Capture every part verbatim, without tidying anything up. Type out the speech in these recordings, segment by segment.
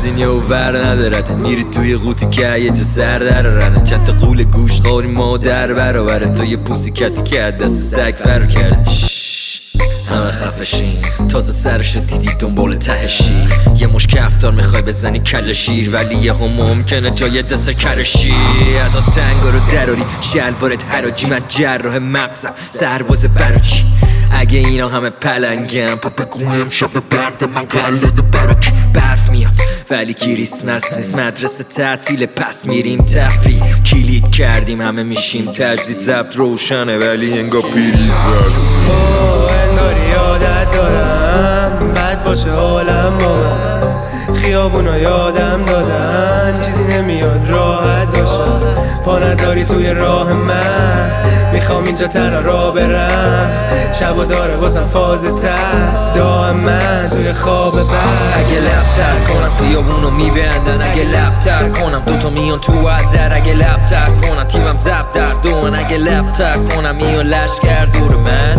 کردین یه ور ندارد میری توی قوطی که یه جا سر در رنه چند تا قول گوش خاری مادر برابره تو یه پوسی کتی کرد دست سگ فرو کرده همه خفشین تازه سرشو دیدی دنبال ته شیر یه مش کفتار میخوای بزنی کل شیر ولی یه هم ممکنه جای دست کرشی ادا تنگا رو دراری شلوارت حراجی من جراح مغزم سرباز براکی اگه اینا همه پلنگم پا بگویم شب برد من قلد براکی برف میاد ولی کریسمس نیست مدرسه تعطیل پس میریم تفریح کلید کردیم همه میشیم تجدید ضبط روشنه ولی انگار پیریز هست انگاری یادت دارم بد باشه حالم با من خیابونا یادم دادن چیزی نمیاد راحت باشم پا نذاری توی راه من میخوام اینجا تنها را برم شب داره واسم فاز تست دائم من توی خواب بر اگه لبتر کنم خیابونو میبندن اگه لبتر کنم دوتا میان تو عدر اگه لبتر کنم تیمم زب در دون اگه لبتر کنم میان لشگر دور من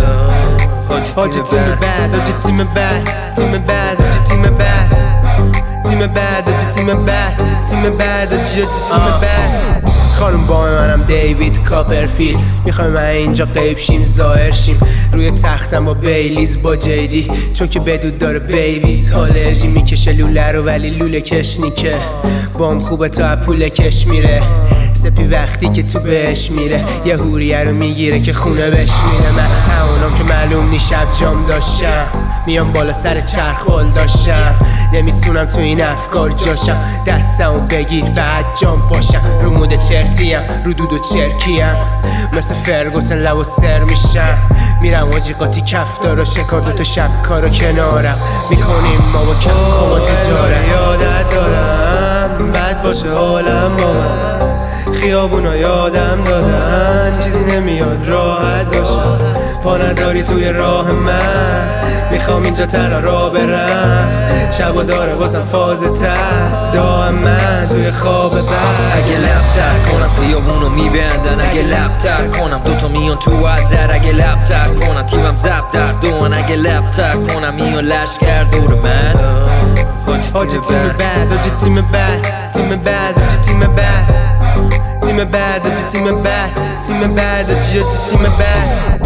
حاجی تیم بد حاجی تیم بد تیم بد حاجی تیم بد تیم بد حاجی تیم بد تیم بد حاجی تیم بد خانم با منم دیوید کاپرفیلد میخوایم من اینجا غیب شیم ظاهر شیم روی تختم با بیلیز با جیدی چون که بدود داره بیبیز آلرژی میکشه لوله رو ولی لوله کش نیکه بام خوبه تا پوله کش میره سپی وقتی که تو بهش میره یه هوریه رو میگیره که خونه بهش میره من همونم که معلوم نی شب جام داشتم میام بالا سر چرخ بال داشتم نمیتونم تو این افکار جاشم دستمو بگیر بعد جام باشم رو مود چرتیم رو دود و چرکیم مثل فرگوسن لب و سر میشم میرم واجی قاطی کفتار و شکار دوتا شب کارو کنارم میکنیم ما با کف خواب تجاره یادت دارم بد باشه حالم با من خیابونا یادم دادن چیزی نمیاد راحت باشم پا نذاری توی راه من میخوام اینجا تنها را برم شب داره واسم فاز تست دائم من توی خواب بر اگه لبتر کنم خیابونو میبندن اگه لبتر کنم دوتا میان تو عدر اگه لبتر کنم تیمم زب در دون اگه لبتر کنم میان لشگر دور من حاجی تیم بد حاجی تیم بد تیم بد حاجی تیم بد تیم بد حاجی تیم بد تیم بد حاجی تیم بد